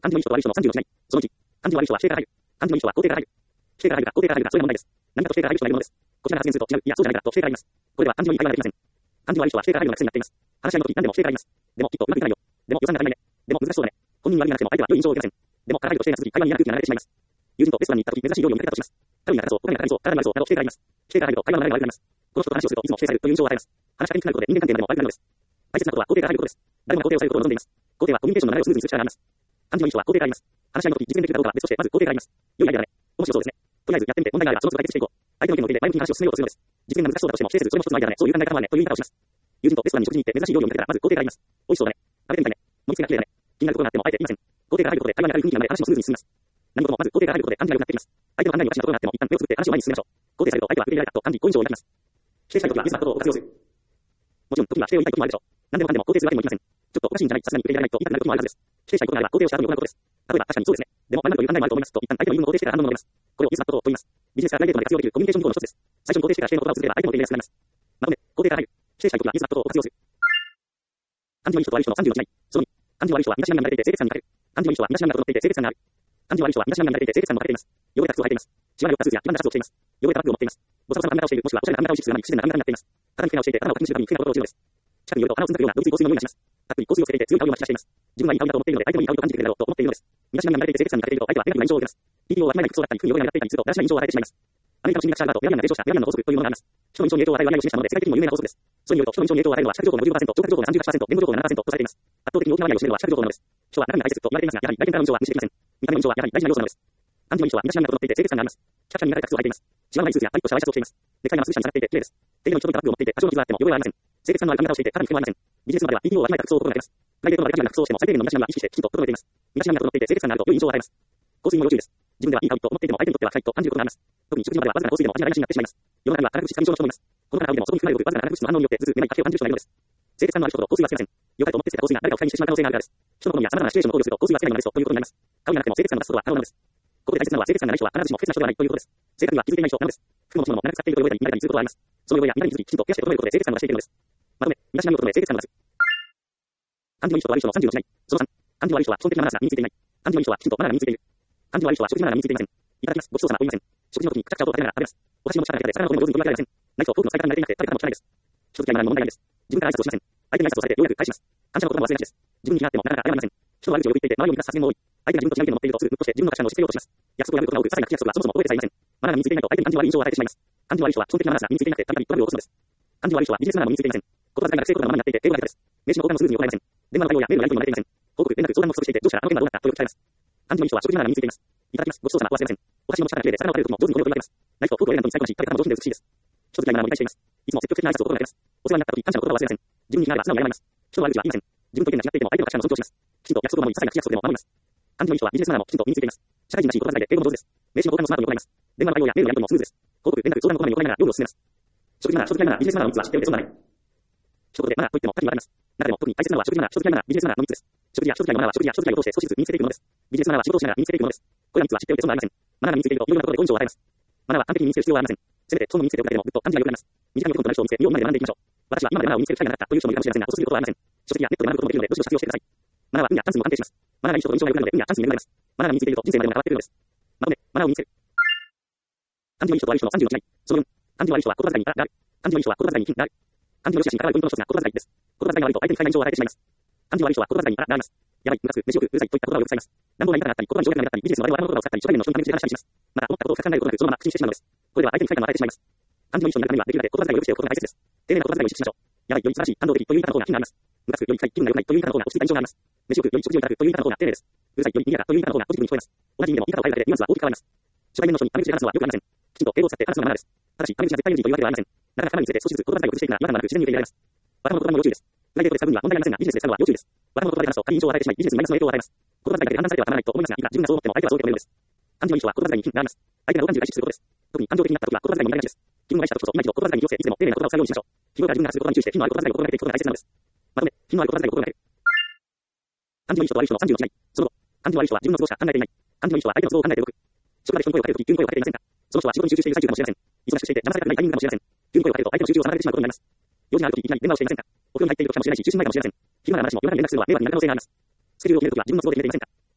感じのいい人と悪い人の36時代。その1、感じの悪い人は否定が入る。感じのいい人は肯定が入る。否定が入るか肯定が入るか、それが問題です。何かと否定が入る人がいるものです。こちらが発言すると違う、いや、そうじゃないかと否定が入ります。これでは感じのいい会話ができません。感じの悪い人は否定が入るような癖になっています。話し合いの時何でも否定が入ります。でも、きっとうまくいかないよ。でも、予算が足りないね。でも、難しそうだね。本人に悪いがなくても相手は良い印象を受けません。でも、から入ると否定が続き、会話に嫌な空気が流れてしまいます。友人とレストランに行った時、珍しい料理を見かけたとします。彼に高そう、他に高そう、体に高そう、など否定が入ります。否定が入ると会話の流れが悪くなります。この人と話をするといつも否定されるという印象を与えます。話しかけにくくなることで人間関係までも悪くなるのです。大切なことは肯定が入ることです。誰もが肯定をされることを望んでいます。肯定はコミュニケーションの流れをスムーズにする力があります。感じのいい人は肯定があります。話し合いの時実現できるかどうかは別として、まず肯定があります。良いアイデアだね。面白そうですね。とりあえずやってみて問題があればその都度解決していこう。相手の意見を受けて前向きに話を進めようとするのです。実現が難しそうだとしても否定せずそれも一つのアイデアだね。そういう考え方もあるね。という言い方をします。友人とレストランに食事に行って珍しい料理を見かけたらまず肯定があります。美味しそうだね。食べてみたいね。盛り付けが綺麗だね。気になることがあってもあえて言いません。肯定が入ることで会話に明るい雰囲気が生まれ話もスムーズに進みます。何事もまず肯定が入ることで感じが良くなっていきます。相手の考えにおかしなことがあっても一旦目をつぶって話を前に進めましょう。肯定されると相手は受け入れられたと感じ好印象を抱きます。否定したいときは自らのことを活用する。もちろん時には否定を言いたい時もあるでしょう。何でもかんでも肯定するわけにもいきません。ちょっとおかしいんじゃない、さすがに受け入れられないと言いたくなることもあるはずです。否定したいことがあれば肯定をした後に行うことです。例えば確かにそうですね。でも、学ぶという考えもあると思いますと一旦相手の言うのを肯定してから反応を述べます。これをイエスマットと言います。ビジネスからプライベートまで活用できるコミュニケーション技巧の一つです。最初に肯定してから否定の言葉を続ければ相手も受け入れやすくなります。まとめ、肯定が入る。否定したいときはイエスマットを活用する。感じのいい人と悪い人の36時代。その2、感じの悪い人は身だしなみが慣れていて清潔さに欠ける。感じのいい人は身だしなみが整っていて清潔さがある。感じの悪い人は身だしなみが慣れていて清潔さも欠けています。汚れた靴を履いています。シワの寄ったスーツや黄ばんだシャツを着ています。汚れたバッグを持っています。ボサボサの髪型をしている、もしくはおしゃれな髪型をしつつ不自然な髪型になっています。肩にフェナをしていて頭を確認するためにフェナを取ることをしているのです。近くに寄ると鼻をつんだくようなドイツ香水の匂いがします。たっぷり香水をつけていて強い香りをまき出しています。自分はいい香りだと思っているので相手もいい香りと感じてくれるだろうと思っているのです。身だしなみが慣れていて清潔さに欠けていると相手はネガティブな印象を受けます。TPO は決まらない服装だったり服に汚れが目立っていたりするとだらしない印象を与えてしまいます。アメリカの心理学者だとミラビアンが提唱したミラビアンの法則というものがあります。人の印象に影響を与える割合を示したもので世界的にも有名な法則です。それによると人の印象に影響を与えるのは視覚情報の 55%、聴覚情報の 38%、言語情報の 7% とされています。圧倒的に大きな割合を占めるのは視覚情報なのです。人は中身が大切と言われていますが、やはり外見からの印象は無視できません。見た目の印象はやはり大事な要素なのです。感じのいい人は身だしなみが整っていて清潔さがあります。キャピキャに磨かれた靴を履いています。シワのないスーツやパリッとしたワイシャツを着ています。ネクタイが涼しさにさらっていて綺麗です。手の一人とバッグを持っていて多少の傷があっても汚れはありません。清潔さのある髪型をしていて肌に汚れはありません。ビジネスまでは TPO は決まった服装を心がけます。プライベートまでガチな服装をしても最低限の身だしなみは意識してきちんと整えています。身だしなみが整っていて清潔さがあると良い印象を与えます。香水にも要注意です。自分ではいい香りと思っていても相手にとっては臭いと感じることがあります。特に食事まではわずかな香水でも味が台無しになってしまいます。世の中には化学物質過敏症の人もいます。この方がでもそこに含まれるわずかな化学物質の反応によって頭痛、めまい、風邪を感じる人がいるのです。清潔感のある人ほど香水はつけません。良かれと思ってつけた香水が誰かを不快にしてしまう可能性があるからです。人の好みや様々なシチュエーションを考慮すると香水はつけないのですということになります。香りがなくても清潔感を出すことは可能なのです。ここで大切なのは清潔感がない人は必ずしも不潔な人ではないということです。正確には気づいていない人なのです。服も物も長く使っていると汚れたり乱れたりすることはあります。その汚れや乱れに気づききちんと冷やして整えることで清潔感を出しているのです。まとめ、身だしなみを整え清潔感を出す。感じのいい人と悪い人の36時代。その3、感じの悪い人は基本的なマナーが身についていない。感じのいい人はきちんとマナーが身についている。感じの悪い人は食事マナーが身についていません。いただきます。ごちそうさまを言いません。食事の時にくちゃくちゃ音を立てながら食べます。お箸の持ち方だけで魚のことも上手に取り分けられません。ナイフとフォークの使い方が慣れていなくて食べ方も汚いです。一つ嫌いな問題なんです。自分から挨拶をしません。相手に挨拶をされてようやく返します。感謝の言葉も忘れがちです。自分に気があってもなかなか謝りません。人の悪口をよく言っていて周りを満たす発言も多い。相手が自分と違う意見を持っているとすぐとして自分の価値観を押し付けようとします。約束を破ることが多く、些細な口約束はそもそも覚えてさえいません。マナーが身についていないと相手に感じの悪い印象を与えてしまいます。感じの悪い人は基本的なマナーが身についていなくてたびたびトラブルを起こすのです。感じの悪い人はビジネスマナーも身についていません。言葉遣いが成功なままになっていて英語が下手です。名刺の交換もスムーズに行えません。電話の対応やメールのやり取りも慣れていません。報告、連絡、相談も不足していて上司からあの件はどうだったとよく聞かれます。感じのいい人は食事マナーが身についています。いただきます。ごちそうさまを忘れません。お箸の持ち方が綺麗で魚を食べる時も上手にこれを取り分けます。ナイフとフォークをエレガントに使いこなし食べ方も上品で美しいです。一つ嫌いなマナーも理解しています。いつも積極的な挨拶を心がけます。お世話になった時感謝の言葉を忘れません。自分に気があれば素直に謝ります。人の悪口は言いません。自分と意見が違っていても相手の価値観を尊重します。きちんと約束を守り些細な口約束でも守ります。感じのいい人はビジネスマナーもきちんと身についています。社会人らしい言葉遣いで英語も上手です。名刺の交換もスマートに行います。電話の対応やメールのやり取りもスムーズです。報告、連絡、相談の言葉に行いながら料理を進めます。食事マナー、食事マナー、ビジネスマナーの3つは知っておいて損はない。一言でマナーといっても多岐に分かれます。中でも特に大切なのは食事マナー、食事マナー、ビジネスマナーの3つです。食事や食事のマナーは食事や食事を通して少しずつ身につけていくものです。ビジネスマナーは仕事をしながら身につけていくものです。これら3つは知っておいて損はありません。マナーが身についているといろいろなことで好印象を与えます。マナーは完璧に身につける必要はありません。せめてその身につけておくだけでもぐっと感じが良くなります。身近におくことのない人を見つけ、身を今まで学んでいきましょう。私は今までマナーを身につける機会がなかったという人もいるかもしれませんが、遅すぎることはありません。書籍やネットで学ぶこともできるので、どしどし活用してください。マナーは運やチャンスにも関係します。マナーがいい人と印象が良くなるので、運やチャンスに恵まれます。マナーが身についていると人生までも変わっているのです。まとめ、マナーを身につける。感じのいい人と悪い人の36時代。その4、感じの悪い人は言葉遣いにがある。感じのいい人は言葉遣いに品がある。感じの良し悪しに関わるポイントの一つが言葉遣いです。言葉遣いが悪いと相手に不快な印象を与えてしまいます。感じの悪い人は言葉遣いにがあります。やばい、ムカつく、飯よく、うるさいといった言葉をよく使います。乱暴な言い方があったり、言葉に条件があったり、ビジネスの我々の言葉を使ったり、初対面の人に関連して話したりします。また、思ったことを深く考えることなく、そのまま口にしてしまうのです。これでは相手に不快感を与えてしまいます。感じのいい人になるためには、できるだけ言葉遣いを良くしておくことが大切です。丁寧な言葉遣いを意識しましょう。やばい、より素晴らしい、感動的という言い方の方が品があります。ムカつく、より臭い、気分が良くないという言い方の方が落ち着いた印象があります。飯よく、より食事をいただくという言い方の方が丁寧です。うるさい、より賑やかという言い方の方がポジティブに聞こえます。同じ意味でも言い方を変えるだけでニュアンスは大きく変わります。初対面の人にタメ口で話すのは良くありません。きちんと敬語を使って話すのがマナーです。ただし、タメ口が絶対 NG というわけではありません。なかなか頭について少しずつ言葉遣いを崩していくのは違和感なく自然に受け入れられます。若者の言葉にも要注意です。プライベートで使う分には問題ありませんが、ビジネスで使うのは要注意です。若者の言葉で話すと仮に印象を与えてしまい、ビジネスにマイナスの影響を与えます。言葉遣いだけで判断されてはたまらないと思いますが、いくら自分がそう思っても相手はそう受け止めるのです。感じのいい人は言葉遣いに品があります。相手が同感受が意識することです。特に感情的になった時は言葉遣いに問題がちです。気分が害した時こそ今一度言葉遣いに気をつけ、いつでも丁寧な言葉を使うようにしましょう。日頃から自分がすることに注意して、品のある言葉遣いを心がけていくことが大切なのです。まとめ、品のある言葉遣いを心がける。感じのいい人と悪い人の36時代。その後、感じの悪い人は自分の都合しか考えていない。感じのいい人は相手の都合を考えて動く。職場で人に声をかけるとき、急に声をかけていませんか？その人は仕事に集中している最中かもしれません。忙しくしていて、騙されたくないタイミングかもしれません。急に声をかけると相手の集中を妨げてしまうことになります。用事があるとき、いきなり電話をしていませんか？お風呂に入っているときかもしれないし、中心前かもしれません。暇な話も夜中に連絡するのは迷惑になる可能性があります。スケジュールを決めるときは自分の都合で決めていませんか？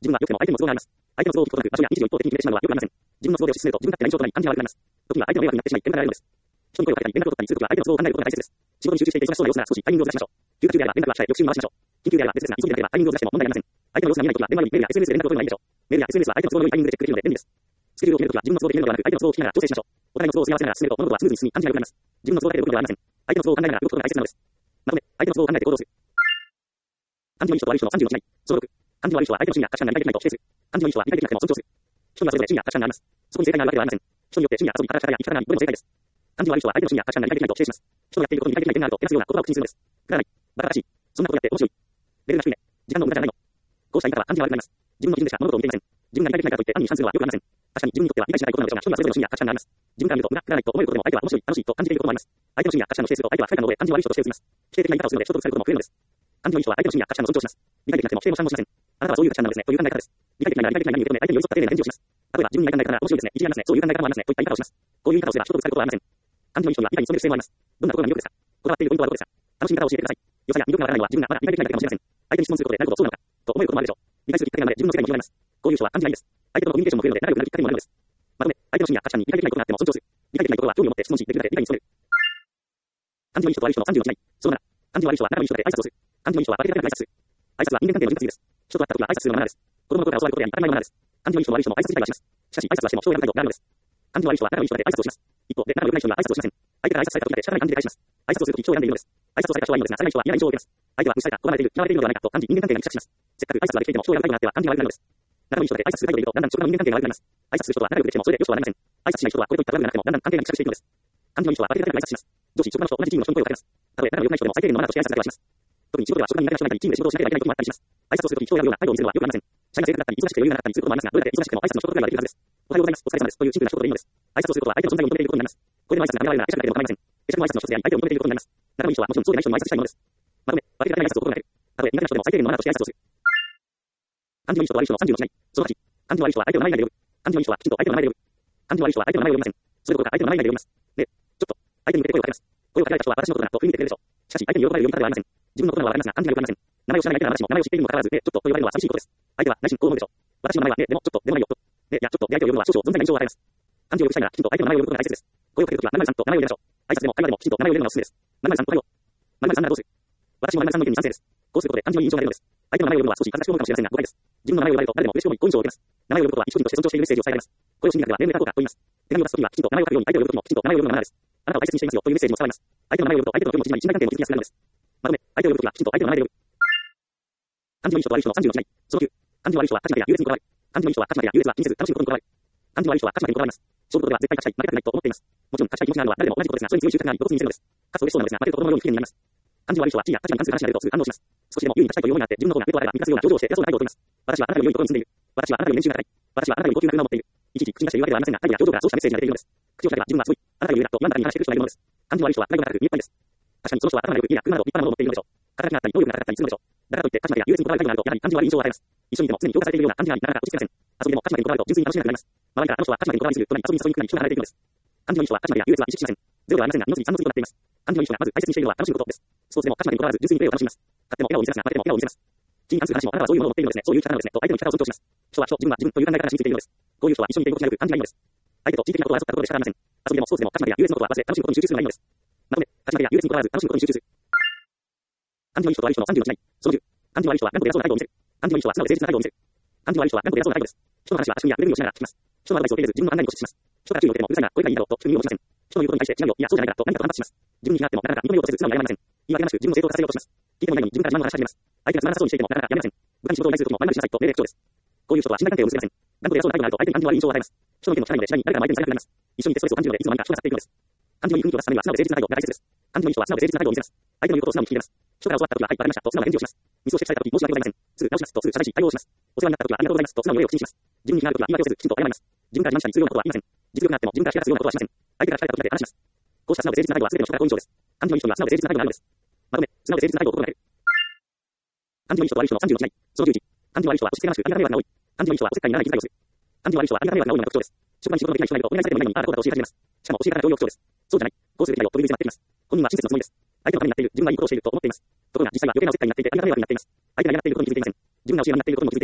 自分は良くても相手にも都合があります。相手の都合を聞くことなく場所や日時を一方的に決めてしまうのはよくありません。自分の都合で推進すると自分勝手な印象となり感じが悪くなります。時には相手の迷惑になってしまい現場があるのです。人に声をかけたり連絡を取ったりするときは相手の都合を考えることが大切です。仕事に集中していて忙しそうな様子なら少しタイミングをずらしましょう。休暇中であれば連絡は控え翌週に回しましょう。緊急であれば別々な急ぎでなければタイミングをずらしても問題ありません。相手の様子が見えないときは電話よりメールや SNS で連絡を取るのがいいでしょう。メールや SNS は相手の都合の良いタイミングでチェックできるので便利です。スケジュールを決めるときは自分の都合で決めるのではなく相手の都合を聞きながら調整しましょう。お互いの都合をすり合わせながら進めると物事はスムーズに進み感じが良くなります。自分の都合だけで動くのではありません。相手の都合を考えながら動くことが大切なのです。まとめ、相手の都合を考えて行動する。感じのいい人と悪い人の30の違い。その6。感じの悪い人は相手の趣味や価値観が理解できないと否定する。感じのいい人は理解できなくても尊重する。人にはそれぞれ趣味や価値観があります。そこに正解があるわけではありません。人によって趣味や遊び、働き方や生き方がどれも正解です。感じの悪い人は相手の趣味や価値観が理解できないと否定します。人のやっていることに理解できない点があると照らすような言葉を口にするのです。くだらない。バカらしい。そんなことやって面白い。レベルが低いね。時間の無駄じゃないの。こうした言い方は感じが悪くなります。自分の基準でしか物事を見ていません。自分が理解できないからといって暗に批判するのはよくありません。確かに自分にとっては理解しないことなのでしょうが、人にはそれぞれの趣味や価値観があります。自分から見ると無駄、くだらないと思えることでも相手は面白い、楽しいと感じていることもあります。相手の趣味や価値観を否定すると相手は不快感ので感じ悪い人として映ります。否定的な言い方をするので人とぶつかることも増えるのです。感じのいい人は相手の趣味や価値観を尊重します。理解できなくても否定もしません。あなたはそういう価値観なんですねという考え方です。理解できないなら理解できないに受け止め相手に寄り添った丁寧な返事をします。例えば自分に理解できないから面白いですね、一理ありますね、そういう考え方もありますねといった言い方をします。こういう言い方をすれば人とぶつかることはありません。感じのいい人には理解に努める姿勢もあります。どんなところが魅力ですか？こだわっているポイントはどこですか？楽しみ方を教えてください。良さや魅力がわからないのは自分がまだ理解できないだけかもしれません。相手に質問することでなるほどそうなのかと思えることもあるでしょう。理解するきっかけなので自分の世界も広がります。こういう人は感じがいいです。相手とのコミュニケーションも増えるので仲良くなるきっかけにもなるのです。まとめ、相手の趣味や価値観に理解できないことがあっても尊重する。理解できないことは興味を持って質問し、できるだけ理解に努める。感じのいい人と悪い人の30の違い。その7。感じの悪い人は仲のいい人で挨拶をする。感じのいい人はバケて高く挨拶する。挨拶は人間関係の人物です。人と会った時は挨拶するのがマナーです。子供の頃から教わることであり当たり前のマナーです。感じのいい人も悪い人も挨拶自体はします。しかし挨拶はしても将来の態度があるのです。感じの悪い人は仲のいい人で挨拶をします。一方で仲の良くない人には挨拶をしません。相手から挨拶された時だけ社会に感じて返します。挨拶をするとき超を選んでいるのです。挨拶をされた人はいいのですが、されない人は嫌な印象を受けます。相手は無視された、拒まれている、嫌われているのではないかと感じ人間関係がぎくしゃくします。せっかく挨拶ができていても将来の態度があっては感じが悪くなるのです。仲のいい人で挨拶する態度でいるとだんだん職場の人間関係が悪くなります。挨拶する人は仲良くできてもそれでよしとはなりません。挨拶しない人はこれといった悪くなくてもだんだん関係がぎくしゃくしていくのです。感じのいい人はバケて高く挨拶します。上司、職場の人、同じチームの人に声をかけます。たとえ仲の良くない人でも最低限のマナーとして挨拶だけはします。特に仕事では職場に苦手な人がいたり、チームで仕事をしなければいけないこともあったりします。挨拶をするとき人を選ぶような態度を見せるのはよくありません。社員が正確だったり、忙しくて余裕がなかったりすることもありますが、どれだけ忙しくても挨拶の一言ぐらいはできるはずです。おはようございます、お疲れ様です。というシンプルな一言でいいのです。挨拶をすることは相手の存在を認めていることになります。これでの挨拶が舐められるなら会社だけでも構いません。会社の挨拶の一つであり、相手を認めていることになります。仲のいい人はもちろんそうでない人にも挨拶したいものです。まとめ、バケて高い挨拶を心がける。たとえ苦手な人でも最低限のマナーとして挨拶をする。感じのいい人と悪い人の30の違い。その8。感じの悪い人は相手の名前以外で呼ぶ。感じのいい人はきちんと相手の名前で呼ぶ。感じの悪い人は相手の名前を呼びません。それどころか相手の名前以外で呼びます。で、ちょっと、相手に向けて声をかけます。声をかけられた人は私のことだと振り向いてくれるでしょう。しかし相手に喜ばれる呼び方ではありません。自分のことなのはわかりますが、感じがよくありません。名前を知らない相手なら私も名前を知っているにもかかわらず、で、ちょっとと呼ばれるのは寂しいことです。相手は内心こう思うでしょう。私の名前はね、でもちょっとでもないよと。で、いやちょっとで相手を呼ぶのは少々存在な印象を与えます。漢字を呼ぶ際ならきちんと相手の名前を呼ぶことが大切です。声をかけるときは〇〇さんと名前を入れましょう。挨拶でも会話でもきちんと名前を入れるのがおすすめです。〇〇さんとおはよう。〇〇さんならどうする？私も〇〇さんの意見に賛成です。こうすることで感じのいい印象が出るのです。相手の名前を呼ぶのは少し恥ずかしく思うかもしれませんが誤解です。自分の名前を呼ばれると誰でも嬉しく思い好印象を受けます。名前を呼ぶことは一人として尊重しているメッセージを伝えられます。これを心理学では年齢かどうかと言います。手紙を出すときはきちんと名前を書くように相手を呼ぶときもきちんと名前を呼ぶのがマナーです。あなたを大切にしていますよというメッセージも伝わります。相手の名前を呼ぶと相手との距離も縮まり信頼関係も築きやすくなるのです。まとめ、相手を呼ぶときはきちんと相手の名前で呼ぶ。感じのいい人と悪い人の30の違い。その9。感じの悪い人は価値までや優越にこだわる。感じのいい人は価値までや優越は気にせず楽しいことにこだわる。感じの悪い人は価値までにこだわります。勝負事では絶対勝ちたい、負けたくないと思っています。もちろん勝ちたい気持ちがあるのは誰でも同じことですが、それに強い習慣があり、露骨に見せるのです。かつ嬉しそうなのですが、負けると子供のように不機嫌になります。感じの悪い人は地位や価値に関する話が出るとすぐ反応します。少しでも優位に立ちたいという思いがあって、自分の方が目とあれば満たすような上場をして偉そうな態度を取ります。私はあなたより良いところに住んでいる。私はあなたより年収が高い。私はあなたより高級な車を持っている。いちいち口に出して言うわけではありませんが、態度や表情からそうしたメッセージが出ているのです。口を開けば自分はすごい。あなたより上だと言わんだかに話している人がいるのです。感じの悪い人は態度が高く見えっ張りです。確かにその人は頭が良く家や車など立派なものを持っているのでしょう。肩書きがあったり、能力が高かったりするのでしょう。だからといって価値までや優越にこだわる態度があると、やはり感じの悪い印象を与えます。一緒にいても常に評価されているような感じがあり、なかなか落ち着けません。遊びでも価値までにこだわると純粋に楽しめなくなります。周りからあの人は価値までにこだわりするとなり、遊びに誘いに行くなり人が離れていくのです。感じのいい人は価値までや優越は意識しません。ゼロではありませんが、二の次三の次となっています。感じのいい人がまず大切にしているのは楽しむことです。スポーツでも価値までにこだわらず純粋にプレーを楽しみます。勝っても笑顔を見せますが、負けても笑顔を見せます。地に関する話もあなたはそういうものを持っているのですね。そういう生き方なのですね。と相手の生き方を尊重します。人は人、自分は自分という考え方が染みついているのです。こういう人は一緒にいて居心地が良く感じがいいのです。相手と地域的なことを争ったことで仕方ありません。遊びでもスポーツでも価値までや優越のことは忘れ、楽しむことに集中するのがいいのです。まとめ、価値までや優越にこだわらず楽しむことに集中する。感じのいい人と悪い人の30の違い。その10。感じの悪い人は頑固で偉そうな態度を見せる。感じのいい人は素直で誠実な態度を見せる。感じの悪い人は頑固で偉そうな態度です。人の話は足組みや腕組みをしながら聞きます。人のアドバイスを受け入れず自分の考えに固執します。人が注意を受けてもうるさいな、これがいいだろうと注意を持ちません。人の言うことに対して違うよ、いやそうじゃないかと何かと反発します。自分に気があってもなかなか認めようとせず素直に謝りません。言い訳なしく自分を正当化させようとします。聞いてもいないのに自分から自慢の話し始めます。相手がつまらなそうにしていてもなかなかやめません。部下に仕事を依頼するときも前々しなさいと命令口調です。こういう人は信頼関係を結べません。頑固で偉そうな態度があると相手に感じの悪い印象を与えます。人の意見も聞かないので次第に誰かの相手にされなくなります。一緒にいてストレスを感じるのでいつの間にか人が去っていくのです。感じのいい雰囲気を出すためには素直で誠実な態度が大切です。感じのいい人は素直で誠実な態度を見せます。相手の言うことを素直に聞き入れます。人から教わったときははい、わかりましたと素直な返事をします。ミスをして伝えたとき申し訳ございません。すぐ直しますとすぐ謝罪し対応をします。お世話になったときはありがとうございますと素直に礼を口にします。自分に気があるときは言い訳をせずきちんと謝ります。自分から自慢したりするようなことは言いません。実力があっても自分から引き出すようなことはしません。相手から聞かれたときだけ話します。こうした素直で誠実な態度は全ての人から好印象です。感じのいい人には素直で誠実な態度があるのです。まとめ、素直で誠実な態度を心がける。感じのいい人と悪い人の30の違い。その11。感じの悪い人は押し付けがましく、ありがた迷惑が多い。感じのいい人はおせっかいにならない気遣いをする。感じの悪い人はありがた迷惑が多いのが特徴です。職場に仕事のできない人がいるとお願いされてもいないのにああだこうだと教え始めます。しかも教え方が上位を強調です。そうじゃない。こうするべきだよという水がっています。本人は親切のつもりです。相手のためになっている、自分がいいことをしていると思っています。ところが実際は余計なおせっかいになっていてありがた迷惑になっています。相手が嫌がっていることに気づいていません。自分が教えになっていることにも気づいていません。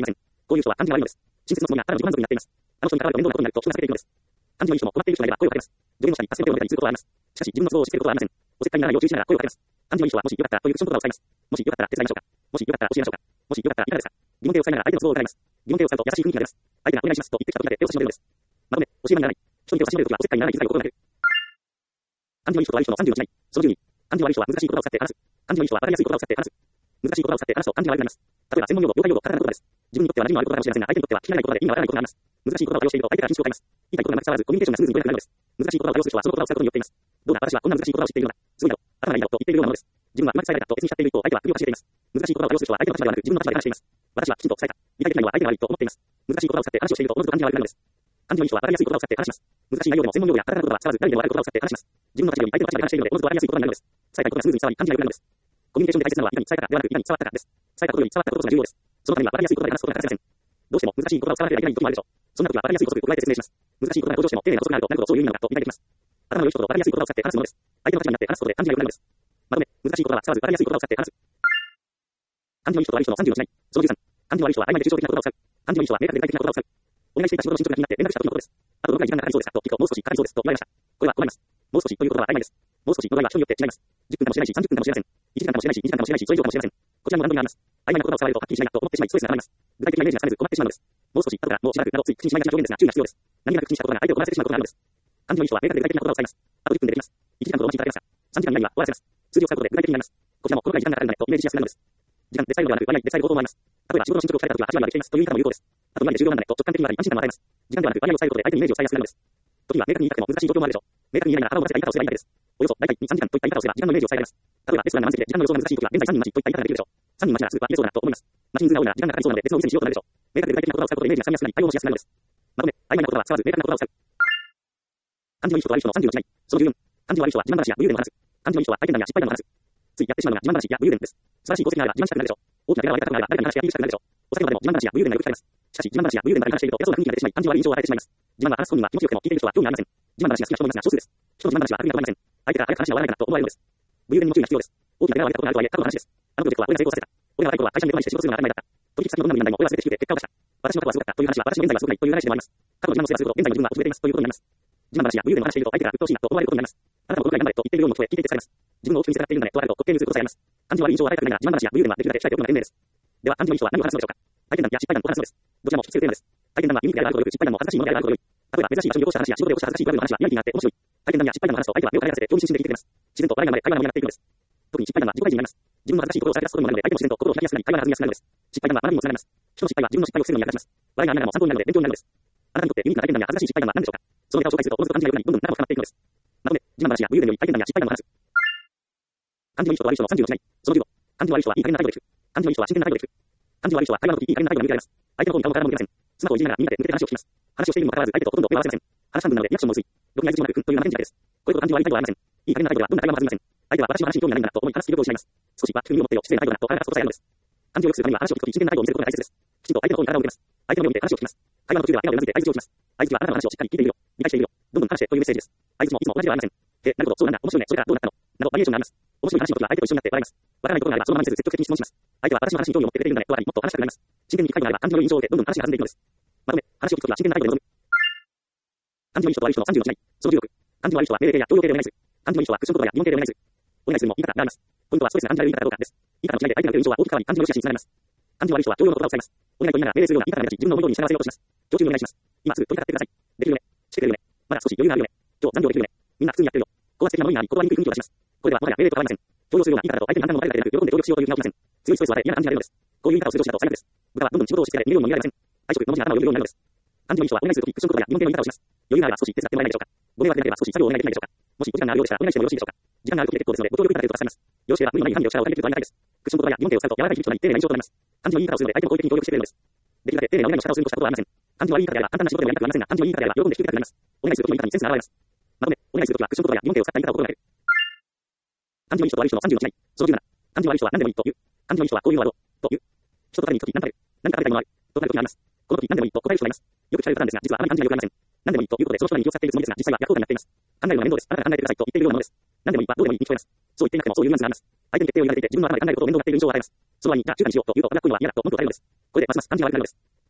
こういう人は感じが悪いのです。親切のつもりがあらぬ自己満足になっています。あの人に関わると面倒なことになると人が避けていくのです。感じのいい人も困っている人がいれば声をかけます。どれも下に助けてを求めたりすることはあります。しかし自分の都合を押し付けることはありません。おせっかいにならないよう注意しながら声をかけます。感じのいい人はもしよかったらというクッション言葉を使います。もしよかったら手伝いましょうか。もしよかったら教えましょうか。もしよかったらいかがですか。疑問形を使いながら相手の都合を伺います。疑問形を使うと優しい雰囲気が出ます。相手がお願いしますと言ってきた時だけ手を差し伸べるのです。まとめ、教えまにならない。人に手を差し伸べるときはおせっかいにならない気遣いを心がける。感じのいい人と悪い人の32の違い。その12。感じの悪い人は難しい言葉を使って話す。感じのいい人は分かりやすい言葉を使って話す。難しい言葉を使って話すと感じが悪くなります。例えば専門用語、業界用語、簡単な言葉です。自分にとっては馴染みのある言葉かもしれませんが、相手にとっては聞き慣れない言葉で意味がわからないことがあります。難しい言葉を多用していると相手が禁止を買います。言いたいことがうまく伝わらずコミュニケーションがスムーズに取れなくなるのです。難しい言葉を多用する人はその言葉を使うことによっています。どうだ、私はこんな難しい言葉を知っているのだ。すごいだろ。頭がいいだろと言っているようなものです。自分はうまく伝えられたと別にしちゃっている一方、相手は首をかしげています。難しい言葉を多用する人は相手の立場ではなく自分の立場で話しています。私はきちんと伝えた。理解できないのは相手が悪いと思っています。難しい言葉を使って話をしているとおのずと感じが悪くなるのです。感じのいい人は分かりやすい言葉を使って話します。難しい内容でも専門用語や簡単な言葉は使わず誰でもわかる言葉を使って話します。自分の立場より相手の立場で話しているのでおのずと分かりやすい言葉になるのです。伝えたいことがスムーズに伝わり感じが良くなるのです。コミュニケーションで大切なのはいかに伝えたかではなくいかに伝わったかです。伝えたことより伝わったことが重要です。そのためには分かりやすい言葉で話すことが欠かせません。どうしても難しい言葉を使わなければいけないこともあるでしょう。そんな時は分かりやすい補足を加えて説明します。難しい言葉が登場しても丁寧な補足があるとなるほどそういう意味なのかと理解できます。頭の良い人と分かりやすい言葉を使って話すものです。相手の立場になって話すことで感じが良くなるのです。まとめ、難しい言葉は使わず分かりやすい言葉を使って話す。感じのいい人と悪い人の30の違い。その13。感じの悪い人は曖昧で抽象的な言葉を使う。感じのいい人は明確で具体的な言葉を使う。お願いしていた仕事の進捗が気になって連絡した時のことです。あとどのくらい時間がかかりそうですかと聞くともう少しかかりそうですと言われました。これは困ります。もう少しということは曖昧です。もう少しの場合は人によって違います。10分かもしれないし30分かもしれません。1時間かもしれないし2時間かもしれないしそれ以上かもしれません。こちらもランダムになります。曖昧な言葉を使われるとはっきりしないなと思ってしまいストレスが溜まります。具体的なイメージがつかめず困ってしまうのです。もう少し後からもうしばらくなどつい口にしまいがちな表現ですが注意が必要です。何気なく口にしたことが相手を困らせてしまうことがあるのです。感じのいい人は明確で具体的な言葉を使います。あと1分でできます。1時間ほどお待ちいただけますか。3時間以内には終わらせます。数字を使うことで具体的になります。こちらもこのくらい時間がかかるんだねとイメージしやすくなるのです。時間で使えるのではなく割合で使える方法もあります。例えば仕事の進捗を聞かれた時は8割まで来ていますという言い方も有効です。あと2割で終了なんだねと直感的に割り安心感も与えます。時間ではなく割合を使えることで相手にイメージを伝えやすくなるのです。時には明確に言いたくても難しい状況もあるでしょう。明確に言えないなら腹を持たせた言い方をすればいいだけです。およそ大体2、3時間といった言い方をすれば時間のイメージを伝えられます。例えばレストランが満席で時間の予想が難しい時は現在3人待ちといった言い方ができるでしょう。3人待ちならスーパー入れそうだなと思います。待ち人数が多いなら時間がかかりそうなので別のお店にしようとなるでしょう。明確で具体的な言葉を使うことでイメージがつかみやすくなり対応もしやすくなるのです。まとめ、曖昧な言葉は使わず明確な言葉を使う。感じのいい人と悪い人の30の違い。その14。感じの悪い人は自慢話や武勇伝を話す。感じのいい人は体験談や失敗談を話す。ついやってしまうのが自慢話や武勇伝です。素晴らしい功績があれば自慢したくなるでしょう。大きな手柄を上げたことがあれば誰かに話しアピールしたくなるでしょう。お酒の場でも自慢話や武勇伝がよく使います。しかし自慢話や武勇伝ばかり話していると偉そうな雰囲気が出てしまい感じの悪い印象を与えてしまいます。自慢は話す本人は気持ちよくても聞いている人は興味がありません。自慢話が好きな人もいますが少数です。人の自慢話は悪意がございません。相手が早く話が終わらないかなと思われるのです。武勇伝にも注意が必要です。大きな手柄を上げたことがあるとはいえ過去の話です。あのプロジェクトは俺が成功させた。俺が若い頃は会社に寝泊まりして仕事するのが当たり前だった。取引先のどんな問題も俺は全て引き受けて結果を出した。私の過去はすごかったという話は私の現在がすごくないという話でもあります。過去の自慢をすればするほど現在の自分は遅れていますということになります。自慢話や武勇伝を話していると相手が鬱陶しいなと思われることになります。あなたもどのくらい頑張れと言っているようにも聞こえ聞いていて疲れます。自分の大きく見せかかっているんだねとあると滑稽にすることさえあります。感じの悪い印象を与えたくないなら自慢話や武勇伝はできるだけ控えておくのが賢明です。では感じのいい人は何を話すのでしょうか。体験談や失敗談を話すのです。どちらも引きつけるテーマです。体験談はユニークであることよく失敗談も恥ずかしいものであることより。例えば珍しい場所に旅行した話や仕事で起こした恥ずかしいトラブルの話はリアリティがあって面白い。体験談や失敗談の話と相手は目を輝かせて興味津々で聞いてくれます。自然と笑いながら会話の盛り上がっていくのです。特に失敗談は自己開示になります。自分の恥ずかしいことをさらけ出すことにもなるので相手も自然と心を開きやすくなり会話が弾みやすくなるのです。失敗談は学びにもつながります。人の失敗は自分の失敗を防ぐのに役立ちます。笑いがありながらも参考になるので勉強になるのです。あなたにとってユニークな体験談や恥ずかしい失敗談は何でしょうか。そのネタを紹介するとおのずと感じが良くなりどんどん仲も深まっていくのです。まとめ、自慢話や武勇伝より体験談や失敗談を話す。感じのいい人と悪い人の30の違い。その15。感じの悪い人はいい加減な態度で聞く。感じのいい人は真剣な態度で聞く。感じの悪い人は会話の時いい加減な態度が見受けられます。相手の方に顔も体も向けません。スマホをいじりながら耳だけ向けて話を聞きます。話をしているにもかかわらず相手とほとんど目を合わせません。話半分なのでリアクションも薄い。ろくに相槌もなく、というのが現在です。こういうこと感じの悪い態度はありません。いい加減な態度ではどんな会話も弾みません。相手は私の話に興味がないんだなと思い話す気力を失います。少しは興味を持ってよ失礼な態度だと腹が立つことさえあるのです。感じを良くするためには話を聞くとき真剣な態度を見せることが大切です。きちんと相手の方に体を向けます。相手の目を見て話を聞きます。会話の途中では笑顔でうなずいて相槌をします。相槌はあなたの話をしっかり聞いているよ。理解しているよ。どんどん話してというメッセージです。相槌もいつも同じではありません。で、なるほど、そうなんだ、面白いね、それからどうなったのなどバリエーションがあります。面白い話の時は相手と一緒になって笑います。わからないことがあればそのまま見せず積極的に質問します。相手は私の話に興味を持ってくれているんだねとありもっと話したくなります。真剣に理解があれば感情の印象を受けどんどん話が弾んでいくのです。まとめ、話を聞くときは真剣な態度で臨む。感じのいい人と悪い人の30の違い。その16。感じの悪い人は命令形や強要形でお願いする。感じのいい人はクッション言葉や疑問形でお願いする。お願いするにも言い方があります。ポイントはストレスが感じられる言い方かどうかです。言い方の違いで相手の受ける印象は大きく変わり感じの良し悪しにつながります。感じの悪い人は強要の言葉を使います。お願いと言いながら命令するような言い方が目立ち自分の思い通りに従わせようとします。常駐にお願いします。今すぐ取り掛かってください。できるよね。してくれるよね。まだ少し余裕があるよね。今日残業できるよね。みんな普通にやってるよ。高圧的な物言いがあり言葉にくい雰囲気を出します。これではもはや命令と変わりません。強要するような言い方だと相手にあんたの悪いだけでなく喜んで協力しようという気が起きません。強いストレスを与え嫌な感じが出るのです。こういう言い方をする上司だと最悪です。部下はどんどん仕事を押し付けられ見るようにも見られません。退職の文字が頭をよぎるようになるのです。感じのいい人はお願いするときクッション言葉や疑問形の言い方をします。余裕があれば少し手伝ってもらえないでしょうか。ご迷惑でなければ少し作業をお願いできないでしょうか。もしお時間があるようでしたらお願いしてもよろしいでしょうか。時間があるときで結構ですのでご協力いただけると助かります。よろしければ無理のない範囲でお力をお借りできるとありがたいです。クッション言葉や疑問形を使うと柔らかい響きとなり丁寧な印象となります。感じのいい言い方をするので相手も好意的に協力してくれるのです。できるだけ丁寧なお願いの仕方をするとしたことはありません。感じの悪い言い方であれば簡単な仕事でもやりたくありませんが、感じのいい言い方であれば喜んで引き受けたくなります。お願いするときの言い方にセンスが現れます。まとめ、お願いするときはクッション言葉や疑問形を使った言い方を心がける。感じのいい人と悪い人の30の違い。その17。感じの悪い人は何でもいいと言う。感じのいい人はこういうのはどうと言う。人と食べに行くとき何食べる何か食べたいものあるとなるときがあります。このとき何でもいいと答える人がいます。よく聞かれるパターンですが、実はあまり感じが良くありません。何でもいいということでその人に気を使っているつもりですが、実際は逆効果になっています。考えるのは面倒です。あなたが考えてくださいと言っているようなものです。何でもいいはどうでもいいに聞こえます。そう言っていなくてもそういうニュアンスがあります。相手に決定を言われていて自分の頭で考えることを面倒がっている印象を与えます。その場合に、じゃあ中華にしようというとあんな声は嫌だと文句を与えるのです。これでますます感じが悪くなるのです。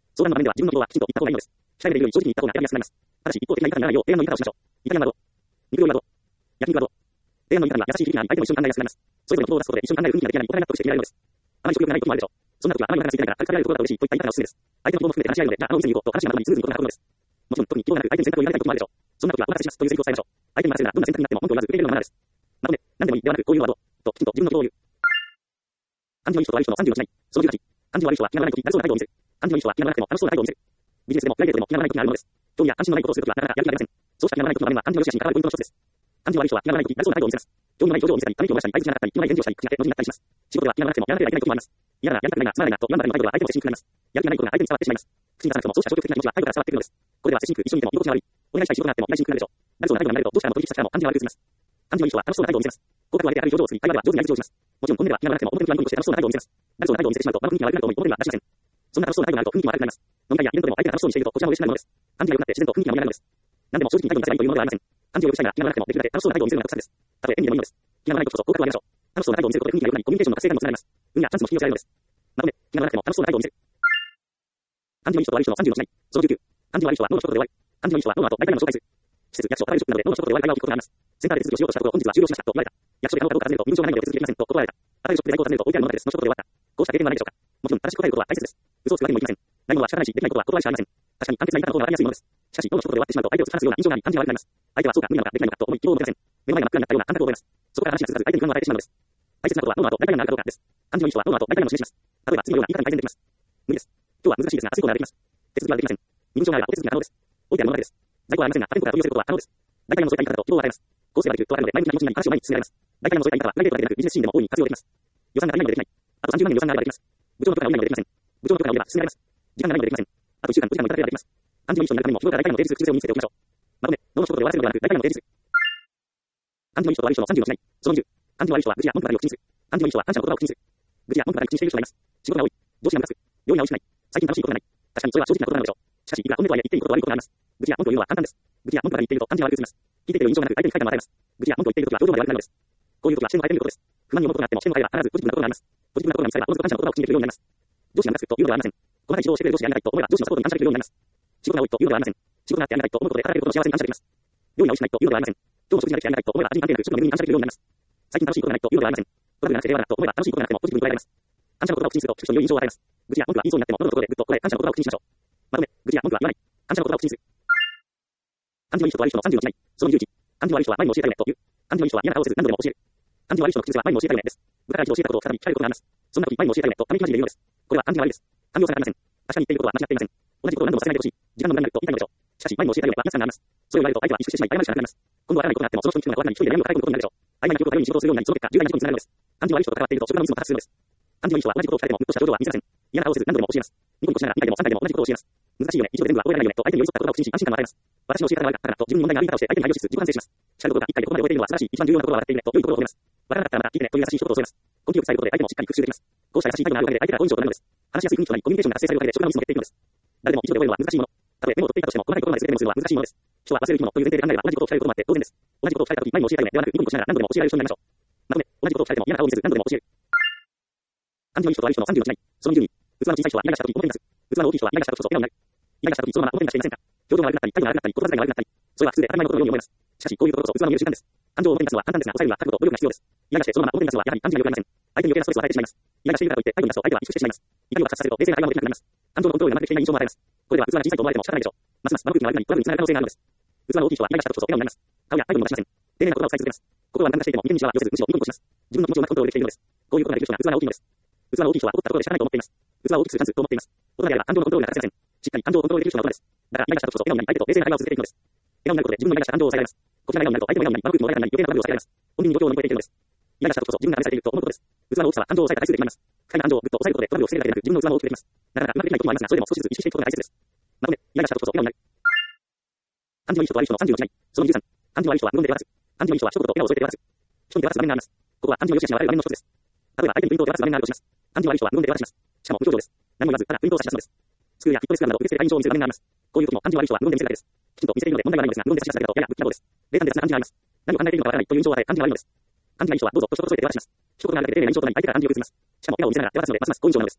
相談の場面では自分の希望はきちんと言った方がいいのです。期待できるように正直に言った方が選びやすくなります。ただし、一方的な言い方にならないよう、提案の言い方をしましょう。イタリアンはどう？肉料理はどう？焼肉はどう？提案の言い方には優しい響きがあり、相手も一緒に考えやすくなります。それぞれの希望を出すことで一緒に考える雰囲気が出来上がり、お互い納得して決められるのです。あまり食欲がない時もあるでしょう。そんな時はあまりお腹が空いてないから、軽く食べられるところが嬉しいといった言い方がおすすめです。相手の希望も含めて話し合いので、じゃあお店に行こうと話がまとまりスムーズに行くことが運ぶのです。もちろん特に希望がなく相手に選択を言われたい時もあるでしょう。そんな時はお任せしますというセリフを伝えましょう。相手に任せるならどんな選択になっても文句を言わず受け入れるのがマナーです。まとめ、何でもいいではなく、こういうのはどうときちんと自分の希望を言う。感じのいい人と悪い人の30の違い。その18。感じの悪い人は気が乗らない時にだるそうな態度を見せる。感じのいい人は気が乗らなくても楽しそうな態度を見せる。ビジネスでもプライベートでも気が乗らない時があるものです。興味や関心のないことをする時はなかなかやる気が出ません。そうした気が乗らない時の場面は感じの良し悪しに関わるポイントの一つです。感じの悪い人は気が乗らない時だるそうな態度を見せます。興味のない表情を見せたり、ため息を漏らしたり、相槌しなかったり、気のない返事をしたり、口がけ、の字になったりします。仕事では気が乗らなくてもやらなければいけない時もあります。嫌だな、やりたくないな、つまらないなと言わんばかりの態度は相手も精神苦になります。やる気がないことが相手に伝わってしまいます。口に出さなくてもそうした消極的な気持ちは態度から伝わってくるのです。これでは精神苦、一緒にいても居心地が悪い。お願いしたい仕事があっても依頼しにくくなるでしょう。だるそうな態度になるとどうしても取引先からも感じが悪く映ります。感じのいい人は楽しそうな態度を見せます。口角を上げて明るい表情を作り、会話では上手に相槌をします。もちろん本音では気が乗らなくても表向きはニコニコして楽しそうな態度を見せます。だるそうな態度を見せてしまうと場の雰囲気が悪くなると思い、表には出しません。そんな楽しそうな態度があると雰囲気も悪くなります。飲み会やイベントでも相手が楽しそうにしているとこちらも嬉しくなるのです。感じが良くなって自然と雰囲気が盛り上がるのです。何でも正直に態度に出せばいいというものではありません。感じを良くしたいなら気が乗らなくてもできるだけ楽しそうな態度を見せるのが特策です。たとえ演技でもいいのです。気が乗らない時こそ口角を上げましょう。楽しそうな態度を見せることで雰囲気が良くなり、コミュニケーションの活性化にもつながります。運やチャンスも引き寄せられるのです。まとめ、気が乗らなくても楽しそうな態度を見せる。感じのいい人と悪い人の30の違い。その19。感じの悪い人は脳の一言で終わり。感じのいい人は脳の後、大体の紹介する。施設、役所、あらゆる職などで脳の一言で終わり会話を聞くことがあります。センターで手続きをしようとしたところ、本日は終了しましたと言われた。役所でやろうかどうか尋ねると、身分証がないので続けてきませんと断られた。あらゆる職で在庫を尋ねると置いてあるものだけですの一言で終わった。こうした経験はないでしょうか。もちろん正しく答えることは大切です。嘘をつくわけにもいきません。ないものは仕方ないし、できないことは断りしかありません。確かに簡潔な言い方の方が分かりやすいものです。しかし、脳の一言で終わってしまうと相手を突き放すような印象があり、感じが悪くなります。相手はそうか無理なのかできないのかと思い希望を持てません。目の前が真っ暗になったような感覚を覚えます。そこから話が続かず相手に不安を与えてしまうのです。大切なことは脳の後、大体がなるかどうかです。感じのいい人は脳の後、大体がを示します。例えば次のような言い方に改善できます。無理です。今日は難しいですが、明日以降ならできます。手続きはできません。身分証があればお手続きが可能です。置いてあるものだけです。在庫はありませんが、他店舗から取り寄せることは可能です。大体のそういった言い方と希望を与えます。こうすればできるとあるので、前向きな気持ちになり話を前に進められます。大体のそういった言い方はプライベートだけでなくビジネスシーンでも大いに活用できます。予算が足りないのでできない。あと30万円の予算があればできます。部長の許可が下りないのでできません。部長の許可が下りれば進められます。時間がないのでできません。あと1週間、5時間のいただければできます。感じのいい人になるためにも日頃から大体の定数、口癖を身につけておきましょう。まとめ、脳の一言で終わらせるのではなく、大体の定数。感じのいい人と悪い人の30の違い。その20。感じの悪い人は愚痴や文句ばかりを口にする。感じのいい人は感謝の言葉を口にする。愚痴や文句ばかり口にしている人がいます。仕事が多い。上司がムカつく。料理が美味しくない。最近楽しいことがない。確かにそれは正直なことなのでしょう。しかし、いくら本音とはいえ言っていいことと悪いことがあります。愚痴や文句を言うのは簡単です。愚痴や文句ばかり言っていると感じが悪く映ります。聞いていている印象がなく相手に快感を与えます。愚痴や文句を言っているときは表情まで悪くなるのです。こういうときは視点を変えてみることです。不満に思うことがあっても視点を変えれば必ずポジティブなことがあります。ポジティブなことが見つかればおのずと感謝の言葉を口にできるようになります。上司がムカつくというのではありません。細かい指導をしてくれる上司でありがたいと思えば上司のサポートに感謝できるようになります。仕事が多いというのではありません。仕事があってありがたいと思うことで働けることの幸せに感謝できます。料理が美味しくないというのではありません。今日の食事ができてありがたいと思えば味に関係なく食の恵みに感謝できるようになります。最近楽しいことがないというのではありません。トラブルがなくて平和だと思えば楽しいことがなくてもポジティブに捉えられます。感謝の言葉を口にすると聞く人に良い印象を与えます。愚痴や文句は言いそうになっても喉のところでぐっとこらえ感謝の言葉を口にしましょう。まとめ、愚痴や文句は言わない。感謝の言葉を口にする。感じのいい人と悪い人の30の違い。その21。感じの悪い人は前に教えたいねという。感じのいい人は嫌な顔をせず何度でも教える。感じの悪い人の口癖は前に教えたいねです。部下から一度教えたことを再び聞かれることがあります。そんな時前に教えたいねとため息まじりで言うのです。これは感じが悪いです。感情さがありません。確かに言っていることは間違っていません。同じことを何度もさせないでほしい。時間の無駄になると言いたいのでしょう。しかし前に教えたいのは安さがあります。それを言われると相手は萎縮してしまい謝るしかなくなります。今度はわからないことがあってもその人に聞くのが怖くなり一人で悩みを抱え込むことになるでしょう。曖昧な記憶を頼りに仕事をするようになりその結果重大な事故につながるのです。感じの悪い人と関わっていると職場のミスも多発するのです。感じのいい人は同じことを聞かれてもムッとした表情は見せません。嫌な顔をせず何度でも教えます。ニコニコしながら2回でも3回でも同じことを教えます。難しいよね、以上で全部は覚えられないよねと相手に寄り添った言葉を口にし安心感を与えます。私の教え方が悪かったからと自分に問題がある言い方をして相手に配慮しつつ自己反省します。しかることが1回でここまで終えているのは素晴らしい。一番重要なことは笑っているねと良い心を込めます。わからなかったらまた聞いてねという優しい一言を添えます。根気よく伝えることで相手もしっかり復習できます。こうした優しい態度があるおかげで相手が好印象となるのです。話しやすい雰囲気となりコミュニケーションが活性されるおかげで職場のミスも減っていくのです。誰でも一度で覚えるのは難しいもの。たとえメモを取っていたとしても細かいことまで全てメモするのは難しいものです。人は忘れる生き物という前提で考えれば同じことを聞かれることもあって当然です。同じことを聞かれた時前に教えたいねではなくニコニコしながら何度でも教えられる人になりましょう。まとめ、同じことを聞かれても嫌な顔を見せず何度でも教える。感じのいい人と悪い人の30の違い。その22。器の小さい人はイライラした時表に出す。器の大きい人はイライラした時こそ笑顔になる。イライラした時そのまま表に出していませんか。表情が悪くなったり態度が悪くなったり言葉遣いが悪くなったり。それは普通で当たり前のことのように思います。しかしこういうことこそ器の見える瞬間です。感情を表に出すのは簡単ですが抑えるには覚悟と努力が必要です。イライラしてそのまま表に出すのはやはり感じが良くありません。相手に余計なストレスを与えてしまいます。イライラしているからといって態度に出すと相手は萎縮してしまいます。怒りを爆発させると冷静な会話もできなくなります。感情のコントロールがうまくできていない印象も与えます。これでは器が小さいと思われても仕方ないでしょう。ますます場の空気が悪くなりトラブルにつながる可能性があるのです。器の大きい人はイライラした時こそ笑顔になります。顔や態度にも出しません。丁寧な言葉を伝え続けます。心は何かしていても見てみしは寄せずむしろニコニコします。自分の気持ちをうまくコントロールできているのです。こういうことができる人が器が大きいのです。器の大きい人は怒ったことで仕方ないと思っています。器を大きくするチャンスと思っています。大人であれば感情のコントロールが欠かせません。しっかり感情をコントロールできる人が大人です。だからイライラした時こそ笑顔になり相手と冷静な会話を続けていくのです。笑顔になることで自分のイライラした感情を抑えられます。こちらが笑顔になると相手も笑顔になり場の空気も穏やかになり余計なトラブルを避けられます。本人に状況を乗り越えていけるのです。イライラした時こそ自分が試されていると思うことです。器の大きさは感情を抑えた回数で決まります。不快な感情をぐっと抑えることでトラブルを防げるだけでなく自分の器も大きくできます。なかなかうまくできないこともありますがそれでも少しずつ意識していくことが大切です。まとめ、イライラした時こそ笑顔になる。感じのいい人と悪い人の30の違い。その23。感じの悪い人は無言で笑つ。感じのいい人は一言と笑顔を添えて笑つ。人に笑つ場面があります。ここは感じの良し悪しが笑える場面の一つです。例えば相手にプリントを笑つ場面があるとします。感じの悪い人は無言で笑します。しかも無表情です。何も言わずただプリントを差し出すのです。スクールやフィットネスクラブなど受付で会員証を見せる場面があります。こういう時も感じの悪い人は無言で見せるだけです。きちんと見せているので問題はないのですが無言で差し出すだけだとやや不気味なことです。冷淡で雑な感じがあります。何を考えているのかわからないという印象を与え感じが悪いのです。感じがいい人はどうぞと一言添えて笑します。一言があるだけで丁寧な印象となり相手から感じを移ります。しかも笑顔を見せながら手渡すのでますます好印象なのです。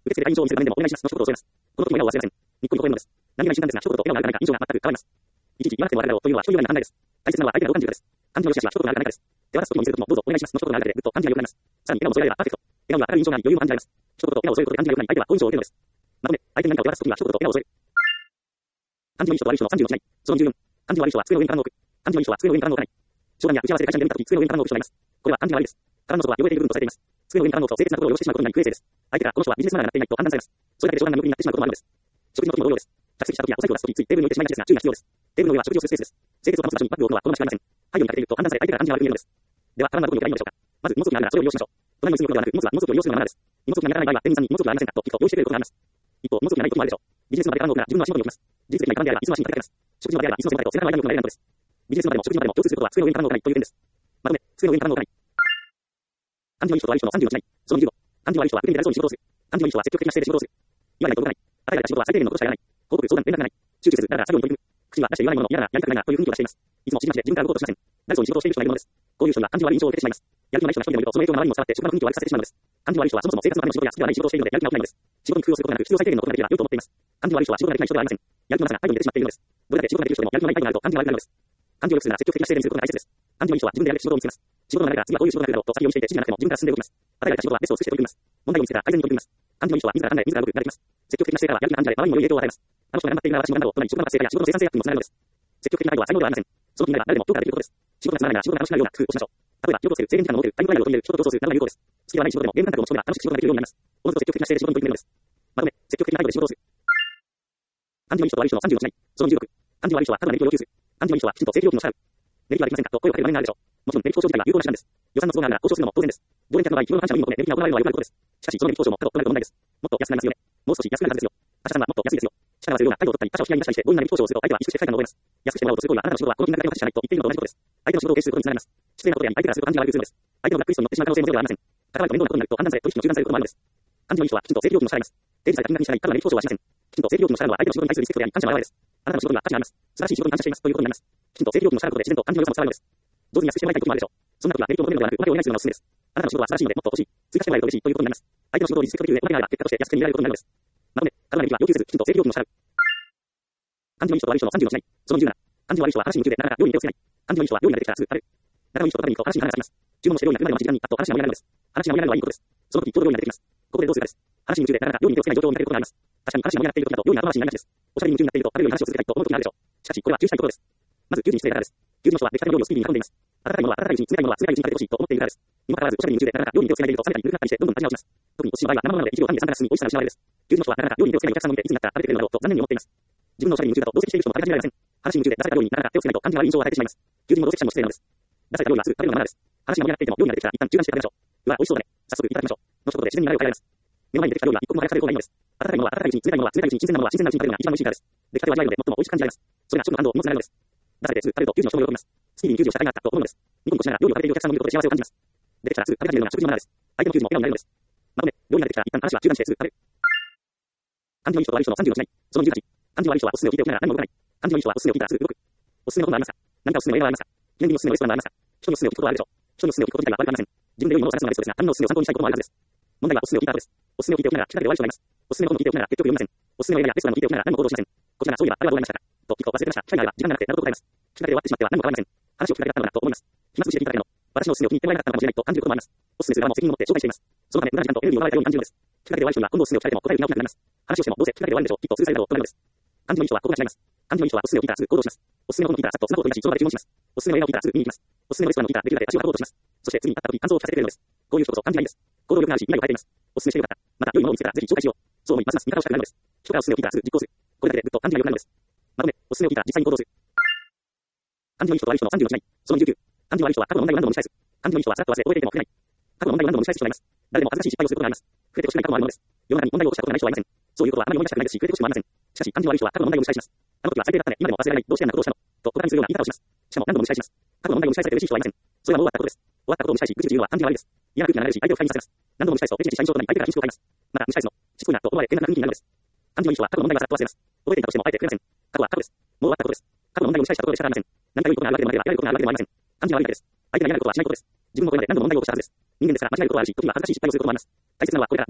付で会員証を見せる場面でもお願いしますの一言を添えます。この時も笑顔は忘れません。にっこりと声のです。何が一瞬なんですが、一言と笑顔があるかないか印象が全く変わります。いちいち言わなくてもわかるだろうというのは一人よりな考えです。大切なのは相手がどう感じるかです。漢字の良し悪しは一言があるかないかです。手渡す時も見せる時もどうぞお願いしますの一言があるだけでぐっと漢字が良くなります。さらに笑顔の添えられればパーフェクト。笑顔が明るい印象があり余裕も感じられます。一言と笑顔を添えることで漢字が良くなり相手は好印象を受けるのです。まとめ、相手に何かを手渡す時は一言と笑顔を添える。漢字のいい人と悪い人の36試合。その14。漢字の悪い人は机の上に絡んでおく。漢字のいい人は机の上に絡んでおかない。商談や打ち合わせで会社に出た時、机の上に絡んでおく人がいます。これは漢字が悪いです。絡むことは汚れている部分とされています。机の上に絡むと清潔なことを汚してしまうことになり不衛生です。相手がこの人はビジネスマナーになっていないと判断されます。それだけで商談が無力になってしまうこともあるのです。食事の時も同様です。着席した時やお酒を出す時、ついテーブルに置いてしまいがちですが注意が必要です。テーブルの上は食事をするスペースです。清潔を保つ場所にバッグを置くのは好ましくありません。背後にかけていると判断され相手が漢字が悪く見えるのです。では、絡んだどこに置けばいいのでしょうか。まず、荷物があるならそれを利用しましょう。隣に住むことではなく、荷物は荷物を利用するのがマナーです。荷物がならない場合は、店員さんに荷物がありませんかと聞くと用意してくれることがあります。一方、荷物がないこともあるでしょう。ビジネスまで絡んでおくなら自分の足元に置きます。事実的な絡んであれば、いつも足にかけます。食事の場であれば、いつも背中と背中の間に置くのが良いなのです。ビジネスまでも食事までも共通することは机の上に絡んでおかないという点です。まとめ、机の上に絡んでおかない。漢字のいい人と悪い人の36試合。その25。漢字の悪い人は腕に出られそうに仕事をする。漢字のいい人は積極的な姿勢で仕事をする。言わないと動かない。与えられた仕事は最低限のことしかやらない。報告、相談、連絡がない。集中せず、だらだら作業に取り組む。口には出して言わないものを嫌ならやりたくないなという雰囲気を出しています。いつも指示なしで自分から動こうとしません。誰しも仕事をしている人がいるものです。こういう人には漢字の悪い印象を受けてしまいます。やる気のない人が一人でもいると、その影響が周りにも伝わって職場の雰囲気を悪くさせてしまうのです。漢字の悪い人はそもそも生活のための仕事や好きではない仕事をしているのでやる気が起きないのです。仕事に工夫をすることなく必要最低限のことができれば良いと思っています。漢字の悪い人は仕事ができない人ではありません。やる気のなさが態度に出てしまっているのです。どれだけ仕事ができる人でもやる気のない態度があると漢字が悪くなるのです。漢字を良くするなら積極的な姿勢にすることが大切です。漢字のいい人は自分でやるべき仕事を見つけます。仕事の流れが次はどういう仕事が来るだろうと先読みしていて指示がなくても自分から進んで動きます。与えられた仕事はベストを尽くして取り組みます。問題を見つけたら改善に取り組みます。漢字のいい人は自ら考え、自ら動く、慣れています。積極的な姿勢からはやる気が感じられ、周りにも良い影響を与えます。あの人が頑張っているなら私も頑張ろうとなり、職場の活性化や仕事の生産性アップにもつながるのです。積極的な態度は才能ではありません。その気になれば誰でもどうかできることです。仕事がつまらないなら仕事が楽しくなるような工夫をしましょう。例えば、仕事をつける、制限時間の持てる、タイムトライアルを取り入れる、人と競争するなどが有効です。スキルはない仕事でもゲーム感覚を持ち込めば楽しく仕事ができるようになります。おのずと積極的な姿勢で仕事に取り組めるのです。まとめ、積極的な態度で仕事をする。漢字のいい人と悪い人の36試合。その16。漢字の悪い人は過度な値引きを要求する。漢字のいい人はきちんと正規料金を支払う。値引きはできませんかと声をかける場面があるでしょう。もちろん値引き交渉自体は有効な手段です。予算の都合があるなら交渉するのも当然です。常連客の場合、企業の感謝の意味を込め値引きが行われるのは良くないことです。しかし、その値引き交渉も過度となると問題です。もっと安くなりますよね。もう少し安くなるはずですよ。他社さんはもっと安いですよ。力が強いような態度を取ったり、他社を引き合いに出したりして強引な値引き交渉をすると相手は萎縮して不快感を覚えます。安くしてもらおうとする行為はあなたの仕事はこの金額だけの価値しかないと言っているのと同じことです。相手の仕事を軽視することにつながります。失礼なことであり、相手からすると感じが悪くするのです。相手のブラックリストに乗ってしまう可能性もゼロではありません。関わると面倒なことになると判断され取引の中断されることもあるのです。漢字のいい人はきちんと正規料金を支払います。提示された金額に従い過度な値引き交渉はしません。きちんと正規料金を支払うのは相手の仕事に対するリスペクトであり感謝の表れです。あなたの仕事には価値があります。素晴らしい仕事に感謝していますということになります。きちんと正規料金を支払うことで自然と漢字の良さも伝わるのです。上手に安くしてもらいたい時もあるでしょう。そんな時は値引きを求めるのではなく、おまけをお願いするのがおすすめです。あなたの仕事は素晴らしいのでもっと欲しい。追加してもらえると嬉しいということになります。相手の仕事をリスペクトできる上、おまけがあれば結果として安く手に入れられることになるのです。まとめ、過度な値引きは要求せず、きちんと正規料金を支払う。漢字のいい人と悪い人の36試合。その27。漢字の悪い人は話に夢中でなかなか料理に手をつけない。漢字のいい人は料理ができたらすぐ食べる。仲のいい人と食べに行くと話に話が尽きます。注文のして料理が来るまでの時間にあっと話が盛り上がるのです。話が盛り上がるのはいいことです。その時ちょうど料理ができます。ここでどうするかです。話に夢中でなかなか料理に手をつけない状況を見かけることがあります。確かに話が盛り上がっている時だと料理が後回しになりがちです。おしゃれに夢中になっていると食べるように話を続けたいと思う時があるでしょう。しかしこれは注意したいことです。まず、9時に失礼からです。9時の人は出来たての料理をスピーディーに運んでいます。温かいものは温かいうちに、冷たいものは冷たいうちに食べてほしいと思っているからです。にもかかわらず、おしゃれに夢中でなかなか料理に手をつけないでいると冷めたり緩かったりしてどんどん味が落ちます。特にお寿司の場合は生ものなので一度噛んで冷めたらすぐに美味しさが失われるです。9時の人はなかなか料理に手をつけないお客さんを見ていつになったら食べてくれるのだろうと残念に思っています。自分のおしゃれに夢中だと同席している人も食べ始められません。話に夢中で出された料理になかなか手をつけないと感じが悪い印象を与えてしまいます。9時の同席者も失礼なのです。出された料理はすぐ食べるのがマナーです。話が盛り上がっていても料理が出てきたら一旦中断して食べましょう。うわ、美味しそうだね。早速いただきましょう。の一言で自然に流れを変えられます。目の前に出てきた料理は一刻も早く食べる方がいいのです。温かいものは温かいうちに、冷たいものは冷たいうちに、新鮮なものは新鮮なうちに食べるのが一番美味しいからです。出来たては味わえるので最も美味しく感じられます。それが食の感動にもつながるのです。出されてすぐ食べると9時の人も喜びます。スピーディーに9時をした甲斐があったと思うのです。ニコニコしながら料理を食べているお客さんを見ることで幸せを感じます。出てきたらすぐ食べ始めるのが食事のマナーです。相手の9時も笑顔になれるのです。まとめ、料理が出てきたら一旦話は中断してすぐ食べる。漢字のいい人と悪い人の36試合。その18。漢字の悪い人はおすすめを聞いておきながら何も動かない。漢字のいい人はおすすめを聞いたらすぐ動く。おすすめの本がありますか？何かおすすめの映画はありますか？記念日のおすすめのレストランはありますか？人におすすめを聞くことはあるでしょう。人におすすめを聞くこと自体は悪くありません。自分で良いものを探すのがベストですが、他人のおすすめを参考にしたいこともあるはずです。問題はおすすめを聞いた後です。おすすめを聞いておきながら聞くだけで終わりとなります。おすすめの本を聞いておきながら結局読みません。おすすめの映画やレストランを聞いておきながら何も行動しません。こちらがそういえばあれはどうなりましたかと聞くと忘れてました。機会があれば時間がなくてなることがあります。聞くだけで終わってしまっては何も変わりません。話を聞くだけだったのかなと思います。暇つぶしで聞いただけの私のおすすめを気に入ってもらえなかったのかもしれないと感じることもあります。おすすめする側も責任を持って紹介しています。そのため無駄な時間とエネルギーを奪われたように感じるのです。聞くだけで終わる人には今度おすすめを聞かれても答える気が起きなくなります。話をしてもどうせ聞くだけで終わるでしょう。きっと通されるだろうとなるのです。漢字のいい人はここが違います。漢字のいい人はおすすめを聞いたらすぐ行動します。おすすめの本を聞いたらさっとそのことを言い出し、その場で注文します。おすすめの映画を聞いたらすぐ見に行きます。おすすめのレストランを聞いたらできるだけ足を運ぼうとします。そして次に立った時に感想を聞かせてくれるのです。こういう人こそ漢字がいいです。行動力があるし、未来を変えています。おすすめしてよかった。また良いものを見つけたらぜひ紹介しよう。そう思いますます味方をしたくなるのです。人からおすすめを聞いたらすぐ実行する。これだけでぐっと漢字が良くなるのです。まとめ、おすすめを聞いたら実際に行動する。漢字のいい人と悪い人の36試合。その19。漢字の悪い人は過去の問題を何度も蒸し返す。漢字のいい人はさらっと忘れ覚えていても触れない。過去の問題を何度も蒸し返す人がいます。誰でも恥ずかしい失敗をすることがあります。触れてほしくない過去もあるのです。世の中に問題を起こしたことがない人はいません。そういうことはあまり思い出したくないですし、触れてほしくもありません。しかし、漢字の悪い人は過去の問題を蒸し返します。あの時は最低だったね、今でも忘れられない、どうしてあんなことをしたのと小馬鹿にするような言い方をします。しかも何度も蒸し返します。過去の問題を蒸し返されて嬉しい人はいません。それはもう終わったことです。終わったことを蒸し返し、愚痴を言うのは漢字が悪いです。嫌な空気が流れるし、相手を不快にさせます。何度も蒸し返すと、ペチペチした印象となり、相手が緊張を感じます。また、蒸し返すの、しつこいなと思われ、変な雰囲気になるのです。漢字のいい人は過去の問題はさっと忘れます。覚えていたとしてもあえて触れません。過去は過去です。もう終わったことです。過去の問題を蒸し返したことで仕方ありません。何か良いことがあるわけでもなければ、やれることがあるわけでもありません。漢字が悪いだけです。相手が嫌なことはしないことです。自分のこれまで何度も問題を起こしたはずです。人間ですから間違えることはあるし、時には恥ずかしい失敗をすることもあります。大切なのはこれからです。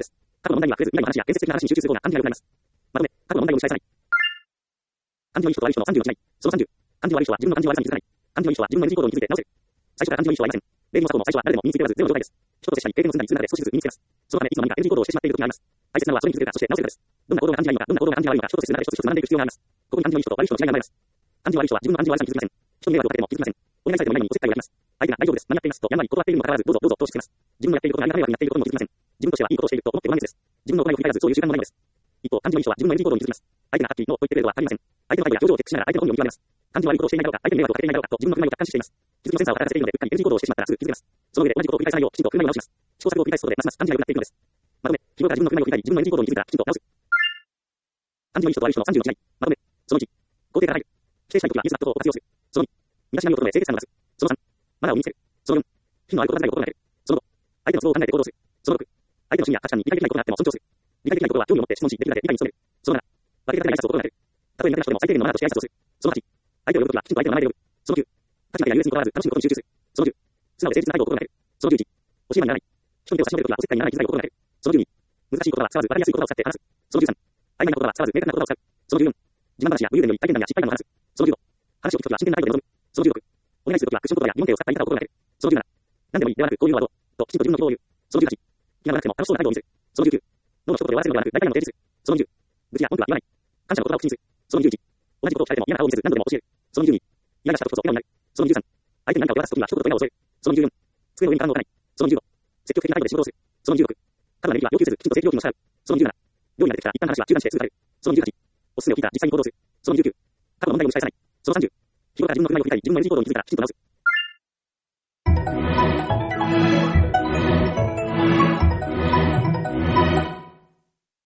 過去の問題には触れず、未来の話や建設的な話に集中する方が漢字が良くなります。まとめ、過去の問題を打ち返さない。漢字のいい人と悪い人の31枚。その30。漢字の悪い人は自分の漢字の悪さに気づかない。漢字のいい人は自分の NG 行動に気づいて直せる。最初から漢字のいい人はいません。礼儀も作法も最初は誰でも身につけられずゼロの状態です。人としてしたり、経験を積んだりする中で少しずつ身につけます。そのため、いつの間にか NG 行動をしてしまっている時があります。大切なのはそれに気づけた、そして直せるかです。どんな行動が漢字がいいのか、どんな行動が漢字が悪いのか、人と接する中で一つ一つ学んでいく必要があります。ここに漢字のいい人と悪い人の違いが生まれます。漢字の悪い人は自分の漢字の悪さに気づきません。人に迷惑をかけても気づきません。お願いされてもないのにおせっかいをやります。相手が大丈夫です、何やっていますとやんわり断っているにもかかわらず、どうぞどうぞと押し付けます。自分のやっていることが相手が迷惑になっていることにも気づきません。自分としてはいいことをしていると思っているわけです。自分の行いを振り返らず、そういう習慣もないのです。一方、漢字のいい人は自分の NG 行動に気づきます。相手がはっきりノーと言っているのは足りません。相手の態度や表情をチェックしながら相手の本意を見極めます。漢字の悪いことをしていないだろうか、相手に迷惑をかけていないだろうかと自分の行いを客観視しています。気づきのセンサーを働かせているので、うっかり NG 行動をしてしまったらすぐ気づけます。その上で同じことを繰り返さないようきちんと振る舞いを直します。試行錯誤を繰り返すことでますます漢字が良くなっていくのです。まとめ、日頃から自分の振る舞いを振り返り、自分の NG 行動に気づいたらきちんと直す。漢字のいい人と悪い人の30の違い。まとめ、その1、肯定から入る。否定したいときはイエスなことを活用する。その2、身だしなみを整え清潔感を出す。その3、マナーを身につける。その4、品のあることがないことを考える。その5、相手の都合を考えて行動する。その6、相手の心や価値観に理解できないことがあっても尊重する。理解できないことは興味を持って質問し、できるだけ理解に努める。その7、分け隔てない挨拶を心がける。たとえ苦手な人でも最低限のマナーとして挨拶をする。その8、相手を呼ぶときはきちんと相手の名前で呼ぶ。その9、価値観や優越にこだわらず楽しむことに集中する。その10、素直で誠実な態度を心がける。その11、教え間にならない。人に手を差し伸べるときはおせっかいにならない気遣いを心がける。その12、難しい言葉は使わず分かりやすい言葉を使って話す。その13、曖昧な言葉は使わず明確な言葉を使う。その14、自慢話や武勇伝より体験談や失敗談を話す。その15、話を聞くときは真剣な態度で臨む。その16、お願いするときはクッション言葉や疑問点を使った言い方を心がける。その17、何でもいいではなくこういうのはどうときちんと自分の希望を言う。その18、気がなくても楽しそうな態度を見せる。その19、脳の一言で終わらせるのではなく大体の提示する。その20、愚痴や文句は言わない。感謝の言葉を口にする。その21、同じことを聞かれても嫌な顔を見せず何度でも教える。その22、嫌がしたことこそ笑顔になる。その23、相手に何かを手渡すときは一言で笑顔を添える。その24、机の上に缶を置かない。その25、積極的な態度で仕事をする。その26、過度な値引きは要求せずきちんと正規料金を支払う。その27、料理ができたら一旦の話は中断してすぐ食べる。その28、おすすめを聞いたら実際に行動する。その29、過去の問題を蒸し返さない。その30、日頃から自分の振る舞いを振り返り自分の NG 行動に気づいたらきちんと直す。